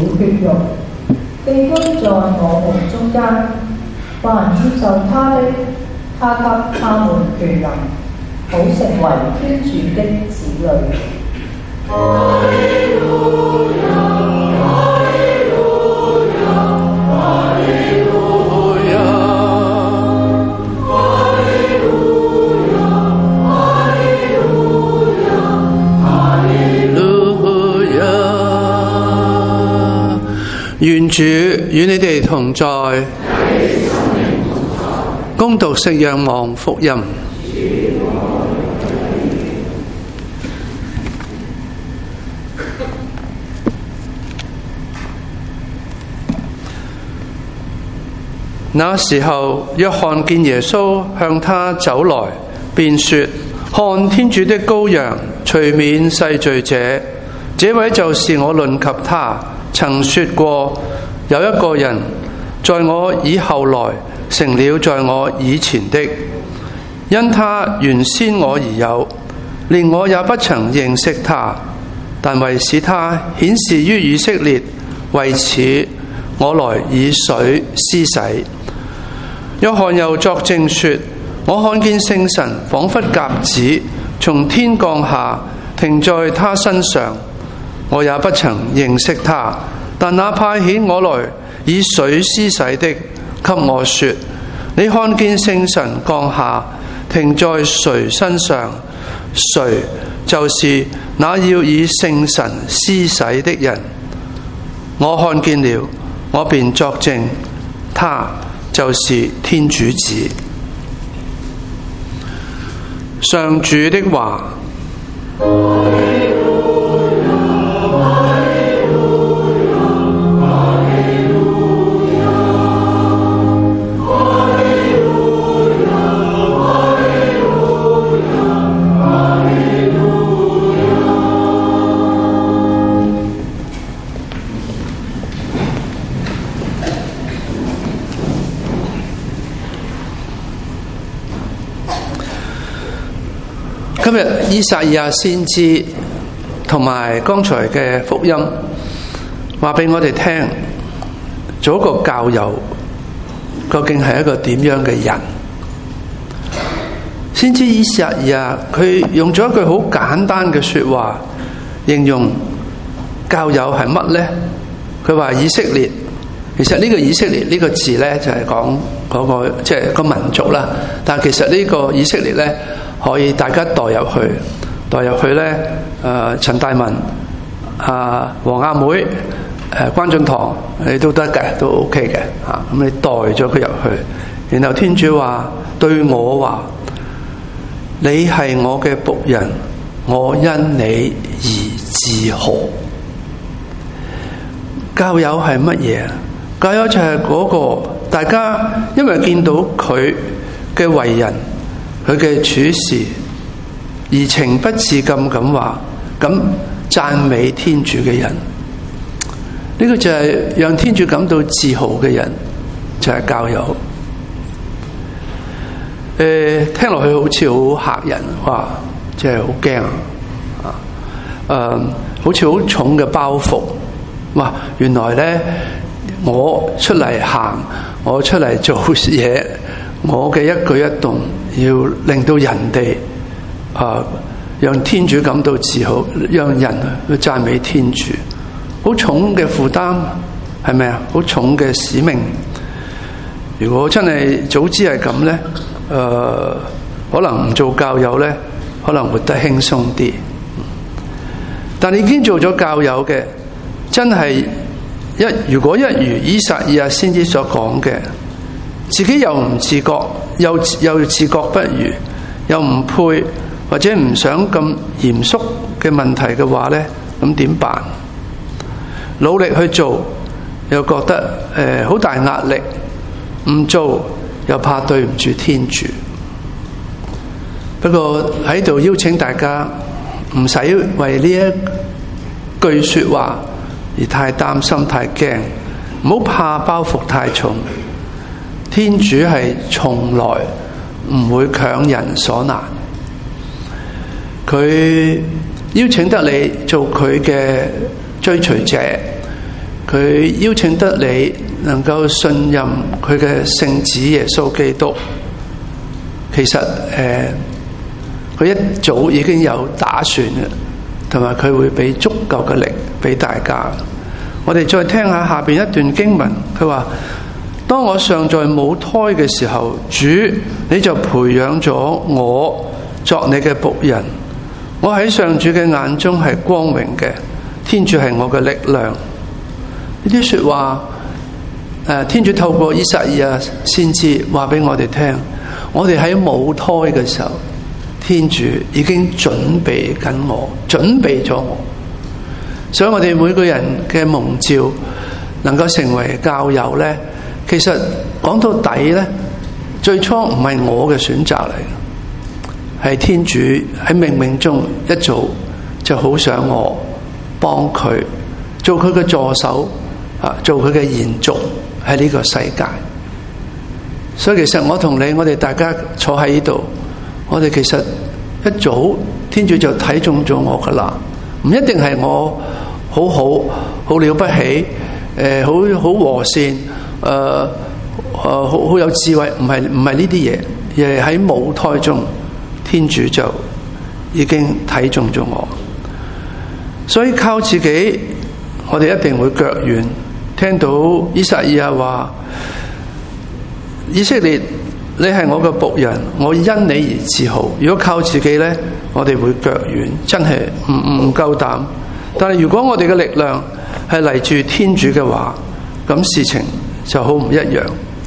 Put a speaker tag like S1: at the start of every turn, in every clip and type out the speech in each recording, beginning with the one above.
S1: 血肉，寄居在我們中間。凡接受他的，他給他們權能，好成為天主的子女。哈利路亞，哈利路亞，哈利路亞，哈利路亞，哈利路亞，哈利路亞。願主與你哋同在。恭讀聖若望福音。那時候，約翰見耶穌向他走來，便說：看天主的羔羊，除免世罪者。這位就是我論及他，曾說過，有一個人在我以後來，成了在我以前的，因他原先我而有，連我也不曾認識他，但為使他顯示於以色列，為此我來以水施洗。約翰又作證說：我看見聖神仿佛鴿子從天降下，停在他身上，我也不曾認識他，但那派遣我來以水施洗的，給我說：你看見聖神降下，停在誰身上，誰就是那要以聖神施洗的人。我看見了，我便作證，他就是天主子。上主的話。今日依撒意亞先知同埋剛才嘅福音話俾我哋聽，做一個教友究竟係一個點樣嘅人？先知依撒意亞佢用咗一句好簡單嘅說話形容教友係乜呢？佢話以色列，其實呢個以色列呢個字呢，就係講嗰個即係個民族啦，但係其實呢個以色列呢，可以大家代入去咧，陳大文、黃亞梅、關俊棠，你都得嘅，都 OK 嘅嚇。咁你代咗佢入去，然後天主話對我話：你係我嘅僕人，我因你而自豪。教友係乜嘢？教友就係嗰個大家因為見到佢嘅為人，佢嘅處事，而情不自禁咁話，咁讚美天主嘅人，呢個就係讓天主感到自豪嘅人，就係教友。聽落去好似好嚇人，哇！即係好驚啊！好似好重嘅包袱。哇！原來咧，我出嚟行，我出嚟做嘢，我嘅一舉一動要令到人哋讓天主感到自豪，讓人去讚美天主，好重嘅負擔，係咪啊？好重嘅使命。如果真係早知係咁咧，可能唔做教友咧，可能活得輕鬆啲。但你已經做咗教友嘅，真係如果一如依撒意亞先知所講嘅，自己又唔自覺，又自覺不如，又唔配或者唔想咁嚴肅嘅問題嘅話呢，咁點辦？努力去做又覺得好大壓力，唔做又怕對唔住天主。不過喺度邀請大家唔使為呢一句說話而太擔心太驚，唔好怕包袱太重。天主係從來唔會強人所難，佢邀請得你做佢嘅追隨者， 佢邀請得你能夠信任佢嘅聖子耶穌基督，其實佢一早已經有打算嘅，同埋佢會俾足夠嘅力俾大家。我哋再聽下下邊一段經文，佢話：當我尚在母胎嘅時候，主你就培養咗我作你嘅僕人。我喺上主嘅眼中係光榮嘅，天主係我嘅力量。呢啲說話，天主透過依撒意亞先知話俾我哋聽，我哋喺母胎嘅時候，天主已經準備緊我，準備咗我。所以我哋每個人嘅蒙召能夠成為教友呢，其實講到底呢，最初唔係我嘅選擇嚟，係天主喺冥冥中一早就好想我幫佢做佢嘅助手，做佢嘅延續喺呢個世界。所以其實我同你，我哋大家坐喺呢度，我哋其實一早天主就睇中咗我噶啦，唔一定係我好了不起，好和善，好有智慧，唔係呢啲嘢，而係喺母胎中，天主就已經睇中咗我。所以靠自己，我哋一定會腳軟。聽到依撒意亞話：以色列，你係我嘅僕人，我因你而自豪。如果靠自己呢，我哋會腳軟，真係唔夠膽。但係如果我哋嘅力量係嚟自天主嘅話，咁事情就好唔一樣。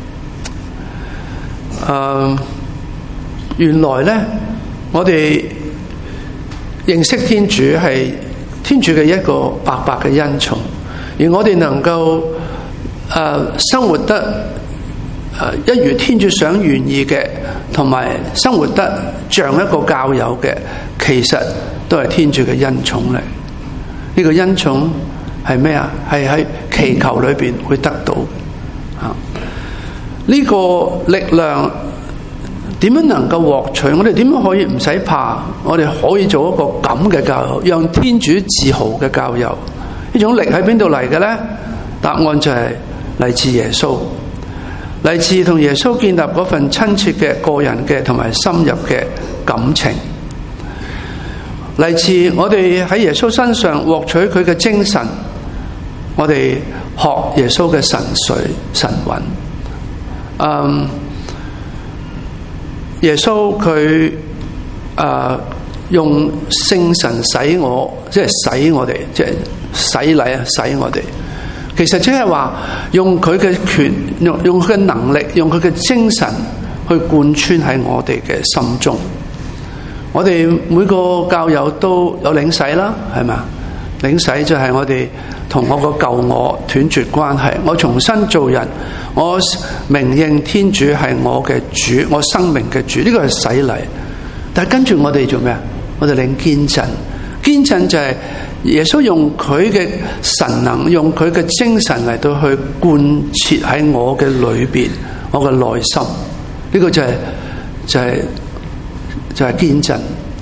S1: 原來呢，我哋認識天主係天主嘅一個白白嘅恩寵，而我哋能夠生活得一如天主想願意嘅，同埋生活得像一個教友嘅，其實都係天主嘅恩寵嚟。呢個恩寵係咩啊？係喺祈求裏邊會得到啊！呢個力量點樣能夠獲取？我哋點樣可以唔使怕？我哋可以做一個咁嘅教友，讓天主自豪嘅教友。呢種力喺邊度嚟嘅呢？答案就係嚟自耶穌，嚟自同耶穌建立嗰份親切嘅個人嘅同埋深入嘅感情。嚟自我哋喺耶穌身上獲取佢嘅精神，我哋學耶穌嘅神髓神韻。耶穌佢用聖神洗我，即係洗我哋，即係洗禮啊，洗我哋。其實即係話用佢嘅權，用佢嘅能力，用佢嘅精神去貫穿喺我哋嘅心中。我哋每個教友都有領洗啦，係咪？領洗就係我哋同我個舊我斷絕關係，我重新做人，我明認天主係我嘅主，我生命嘅主，呢個係洗禮。但係跟住我哋做咩啊？我哋領堅振，堅振就係耶穌用佢嘅神能，用佢嘅精神嚟到去貫徹喺我嘅裏邊，我嘅內心。呢個就係堅振。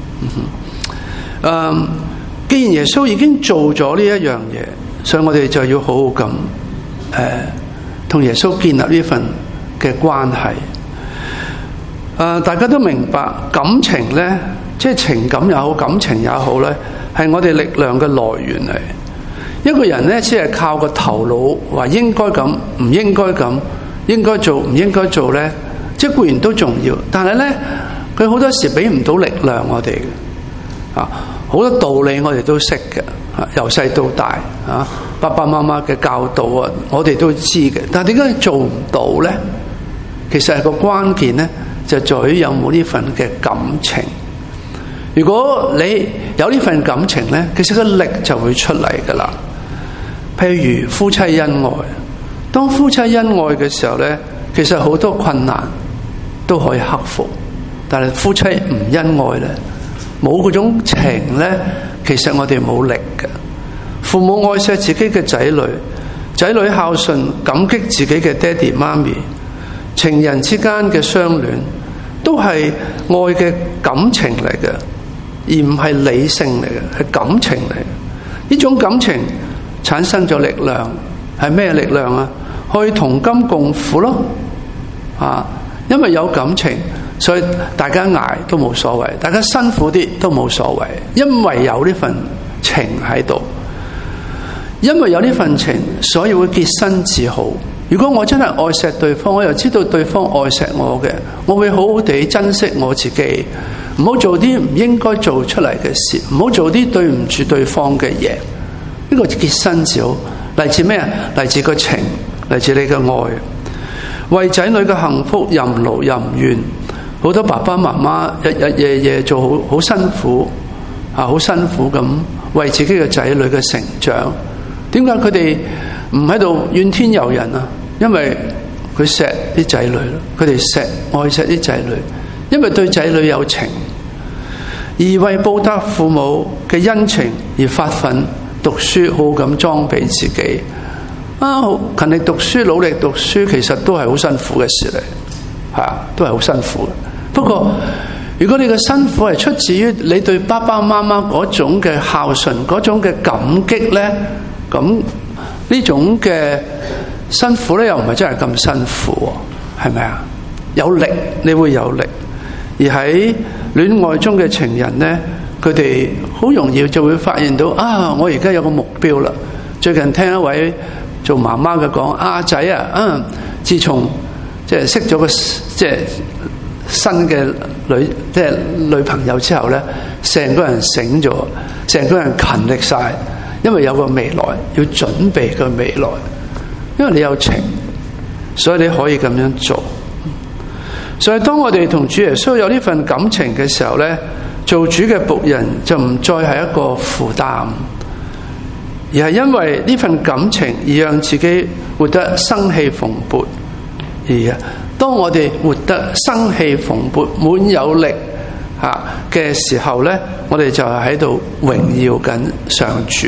S1: 既然耶穌已經做咗呢一樣嘢，所以我哋就要好好咁同耶穌建立呢份嘅關係。大家都明白感情呢，即係情感也好，感情也好呢，係我哋力量嘅來源嚟。一個人呢，只係靠個頭腦話應該咁，唔應該咁，應該做唔應該做呢，即係固然都重要，但係呢，佢好多時俾唔到力量我哋嘅。好多道理我哋都識嘅，由細到大爸爸媽媽嘅教導啊，我哋都知嘅。但係點解做唔到呢？其實係個關鍵呢，就在於有冇呢份嘅感情。如果你有呢份感情呢，其實個力就會出嚟噶啦。譬如夫妻恩愛，當夫妻恩愛嘅時候呢，其實好多困難都可以克服。但係夫妻唔恩愛呢，冇嗰種情呢，其實我哋冇力嘅。父母愛錫自己嘅仔女，仔女孝順感激自己嘅爹哋媽咪，情人之間嘅相戀都係愛嘅感情嚟嘅，而唔係理性嚟嘅，係感情嚟嘅。呢種感情產生咗力量， 係咩力量啊？可以同甘共苦咯，因為有感情，所以大家捱都冇所謂，大家辛苦啲都冇所謂，因為有呢份情喺度，因為有呢份情，所以會潔身自好。如果我真係愛錫對方，我又知道對方愛錫我嘅，我會好好地珍惜我自己，唔好做啲唔應該做出嚟嘅事，唔好做啲對唔住對方嘅嘢。呢個潔身自好嚟自咩啊？嚟自個情，嚟自你嘅愛。為仔女嘅幸福任勞任怨，好多爸爸媽媽日日夜夜做好辛苦好辛苦咁為自己嘅仔女嘅成長。點解佢哋唔喺度怨天尤人啊？因為佢錫啲仔女咯，佢哋愛錫啲仔女，因為對仔女有情，而為報答父母嘅恩情而發奮讀書，好好咁裝備自己。好勤力讀書，努力讀書，其實都係好辛苦嘅事嚟，都係好辛苦嘅。不過如果你嘅辛苦係出自於你對爸爸媽媽嗰種嘅孝順，嗰種嘅感激呢，咁呢種嘅辛苦呢，又唔係真係咁辛苦，係咪啊？有力，你會有力。而喺戀愛中嘅情人呢，佢哋好容易就會發現到我而家有個目標啦。最近聽一位做媽媽嘅講，仔自從即係識咗個即係新嘅女朋友之後呢，成個人醒咗，成個人勤力晒，因為有個未來，要準備個未來。因為你有情，所以你可以咁樣做。所以當我哋同主耶穌有呢份感情嘅時候呢，做主嘅僕人就唔再係一個負擔，而係因為呢份感情而讓自己活得生氣蓬勃。而當我哋活得生氣蓬勃、滿有力嘅時候呢，我哋就係喺度榮耀緊上主。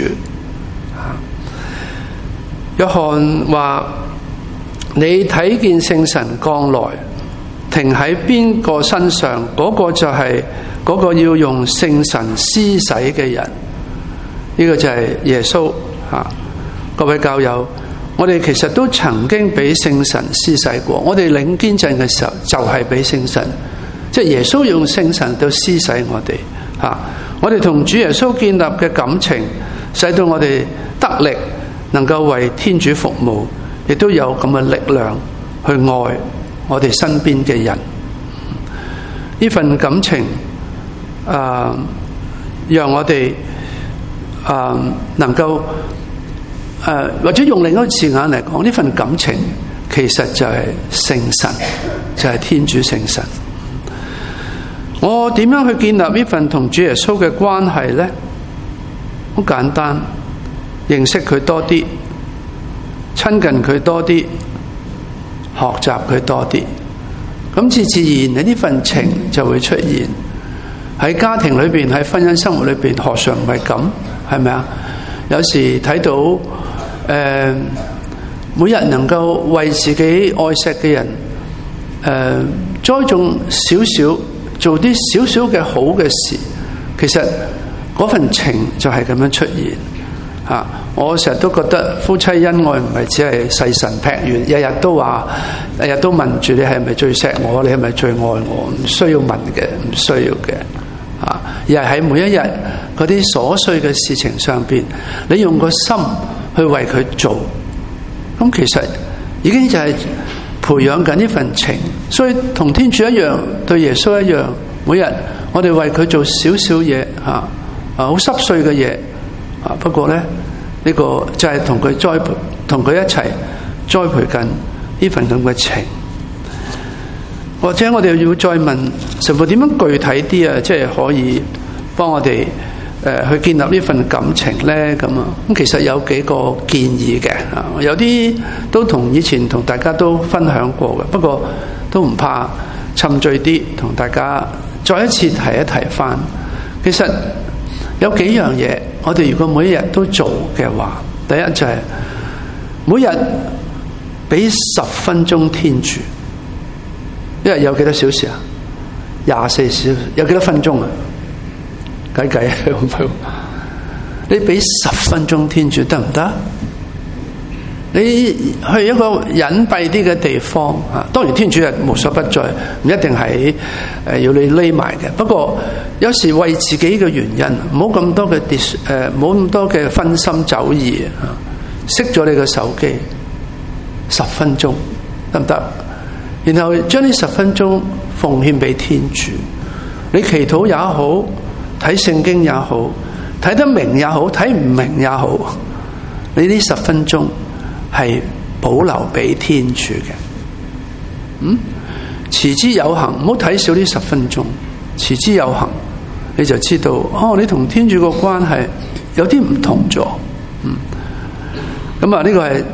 S1: 約翰話：你睇見聖神降來，停喺邊個身上，嗰個就係嗰個要用聖神施洗嘅人。呢個就係耶穌。各位教友，我哋其實都曾經俾聖神施洗過。我哋領堅振嘅時候，就係俾聖神，即係耶穌用聖神到施洗我哋。我哋同主耶穌建立嘅感情，使到我哋得力，能夠為天主服務，亦都有咁嘅力量去愛我哋身邊嘅人。呢份感情讓我哋能夠或者用另一個字眼嚟講，呢份感情其實就係聖神，就係天主聖神。我點樣去建立呢份同主耶穌嘅關係呢？好簡單，認識佢多啲，親近佢多啲，學習佢多啲，咁自然呢份情就會出現。喺家庭裏邊，喺婚姻生活裏邊，何嘗唔係咁？係咪啊？有時睇到每日能夠為自己愛錫嘅人栽種少少，做啲少少嘅好嘅事，其實嗰份情就係咁樣出現。我成日都覺得夫妻恩愛唔係只係誓神劈完，日日都話，日日都問住你係咪最錫我，你係咪最愛我，唔需要問嘅，唔需要嘅。而係喺每一日嗰啲瑣碎嘅事情上邊，你用個心去為佢做，咁其實已經就係培養緊呢份情。所以同天主一樣，對耶穌一樣，每日我哋為佢做少少嘢，好濕碎嘅嘢，不過呢，呢個就係同佢栽培，同佢一齊栽培緊呢份咁嘅情。或者我哋要再問神父點樣具體啲啊？即係可以幫我哋去建立呢份感情咧？咁其實有幾個建議嘅，有啲都同以前同大家都分享過嘅，不過都唔怕沉醉啲，同大家再一次提一提翻。其實有幾樣嘢，我哋如果每一日都做嘅話，第一就係每日俾10分鐘天主。一日有幾多小時啊？24小時，有幾多分鐘啊？計你俾10分鐘天主得唔得？ 你去一個隱蔽啲嘅地方啊，當然天主係無所不在，唔一定係要你匿埋嘅。不過有時為自己嘅原因，唔好咁多嘅唔好咁多嘅分心走意啊，熄咗你嘅手機10分鐘得唔得？然後將呢10分鐘奉獻俾天主，你祈禱也好，睇聖經也好，睇得明也好，睇唔明也好，你呢10分鐘係保留俾天主嘅。持之有恆，唔好睇少呢10分鐘，持之有恆，你就知道你同天主個關係有啲唔同咗。咁啊，呢個係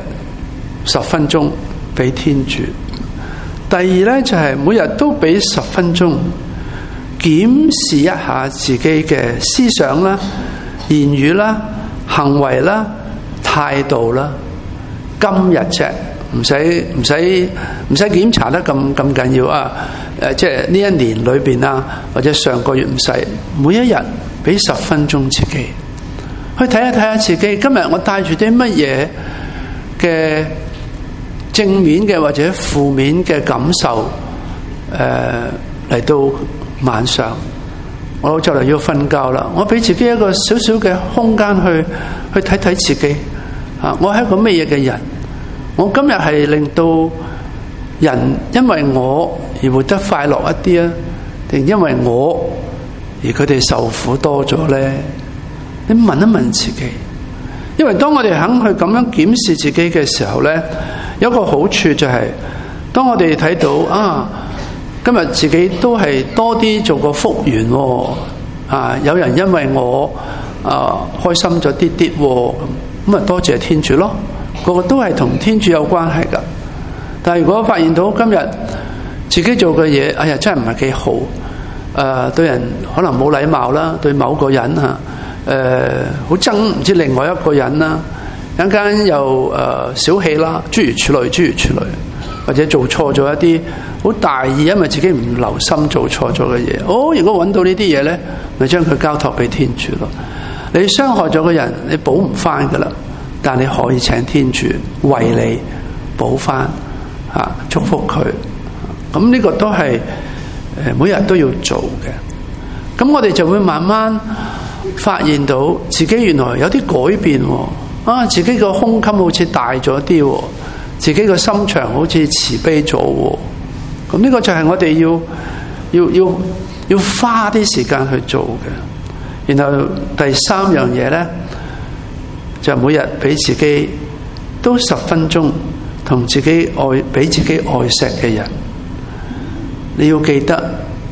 S1: 10分鐘俾天主。第二呢，就係每日都俾10分鐘檢視一下自己嘅思想啦、言語啦、行為啦、態度啦。今日啫，唔使檢查得咁緊要啊！即係呢一年裏邊啊，或者上個月唔使，每一日俾10分鐘自己去睇下自己。今日我帶住啲乜嘢嘅正面嘅或者負面嘅感受嚟到晚上，我就嚟要瞓覺啦。我俾自己一個少少嘅空間去睇睇自己啊！我係一個乜嘢嘅人？我今日係令到人因為我而活得快樂一啲啊，定因為我而佢哋受苦多咗呢？你問一問自己，因為當我哋肯去咁樣檢視自己嘅時候呢，有一個好處就係，當我哋睇到今日自己都係多啲做個福緣有人因為我開心咗啲啲咁啊，多謝天主咯。個個都係同天主有關係噶，但係如果發現到今日自己做嘅嘢，哎呀真係唔係幾好，對人可能冇禮貌啦，對某個人好憎唔知另外一個人啦，一陣間又小氣啦，諸如此類，或者做錯咗一啲好大意，因為自己唔留心做錯咗嘅嘢。如果揾到呢啲嘢咧，咪將佢交託俾天主咯。你傷害咗個人，你補唔翻噶啦。但你可以請天主為你補翻祝福佢。咁呢個都係每日都要做嘅。咁我哋就會慢慢發現到自己原來有啲改變自己個胸襟好似大咗啲，自己個心腸好似慈悲咗。咁呢個就係我哋要花啲時間去做嘅。然後第3樣嘢咧，就每日俾自己都10分鐘同自己俾自己愛錫嘅人。你要記得，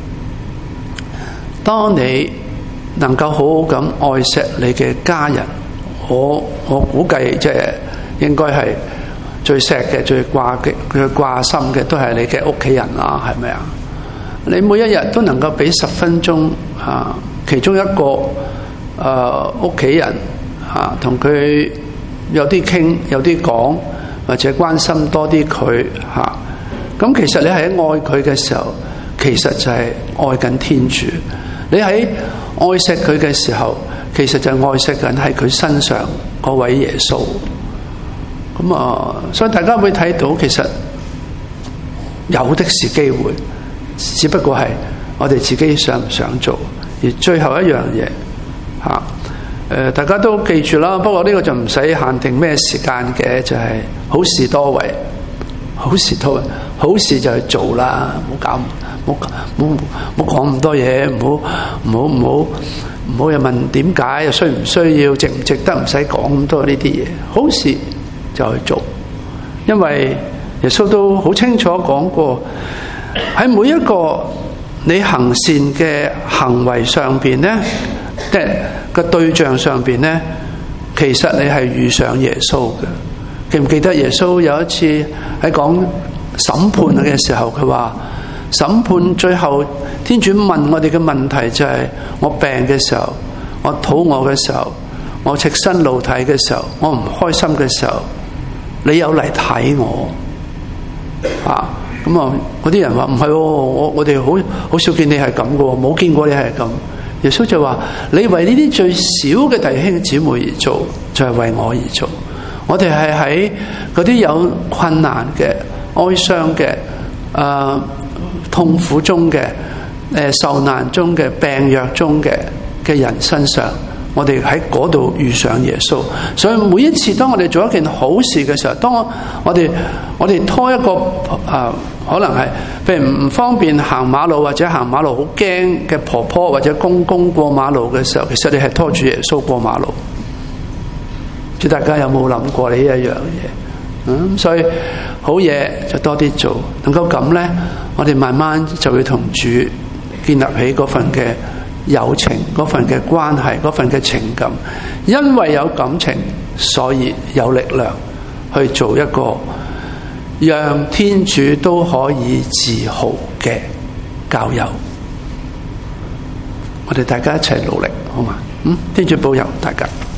S1: 當你能夠好好咁愛錫你嘅家人，我估計即係應該係最錫嘅、最掛心嘅都係你嘅屋企人啦，係咪啊？你每一日都能夠俾10分鐘其中一個屋企人同佢有啲傾，有啲講，或者關心多啲佢咁其實你喺愛佢嘅時候，其實就係愛緊天主。你喺愛錫佢嘅時候，其實就係愛錫緊喺佢身上嗰位耶穌。所以大家會睇到，其實有的是機會，只不過係我哋自己想唔想做。而最後一樣嘢大家都記住啦。不過呢個就唔使限定咩時間嘅，就係好事多為，好事多為，好事就去做啦。唔好講咁多嘢，唔好又問點解，又需唔需要，值唔值得，唔使講咁多呢啲嘢。好事就去做，因為耶穌都好清楚講過，喺每一個你行善嘅行為上邊咧，即係個對象上邊咧，其實你係遇上耶穌嘅。記唔記得耶穌有一次喺講審判嘅時候，佢話審判最後天主問我哋嘅問題就係，我病嘅時候，我肚餓嘅時候，我赤身露體嘅時候，我唔開心嘅時候，你有嚟睇我嗰啲人話唔係，我哋好少見你係咁嘅，冇見過你係咁。耶穌就話，你為呢啲最小嘅弟兄姊妹而做，就係為我而做。 我哋係喺嗰啲有困難嘅、哀傷嘅、痛苦中嘅、受難中嘅、病弱中嘅人身上，我哋喺嗰度遇上耶穌。所以每一次當我哋做一件好事嘅時候，當我哋拖一個可能係譬如唔方便行馬路或者行馬路好驚嘅婆婆或者公公過馬路嘅時候，其實你係拖住耶穌過馬路。唔知大家有冇諗過呢一樣嘢？所以好嘢就多啲做，能夠咁呢，我哋慢慢就會同主建立起嗰份嘅友情，嗰份嘅關係，嗰份嘅情感。因為有感情，所以有力量去做一個讓天主都可以自豪嘅教友。我哋大家一齊努力，好嘛？天主保佑大家。